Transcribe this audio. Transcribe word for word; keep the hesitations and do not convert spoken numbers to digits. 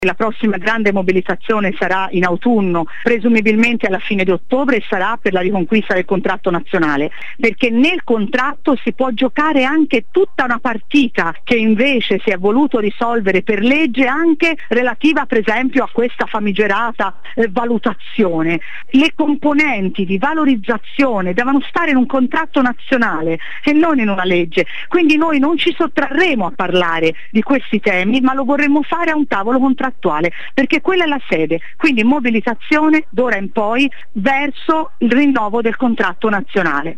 La prossima grande mobilitazione sarà in autunno, presumibilmente alla fine di ottobre, e sarà per la riconquista del contratto nazionale, perché nel contratto si può giocare anche tutta una partita che invece si è voluto risolvere per legge, anche relativa per esempio a questa famigerata eh, valutazione. Le componenti di valorizzazione devono stare in un contratto nazionale e non in una legge, quindi noi non ci sottrarremo a parlare di questi temi, ma lo vorremmo fare a un tavolo contrattuale, perché quella è la sede, quindi mobilitazione d'ora in poi verso il rinnovo del contratto nazionale.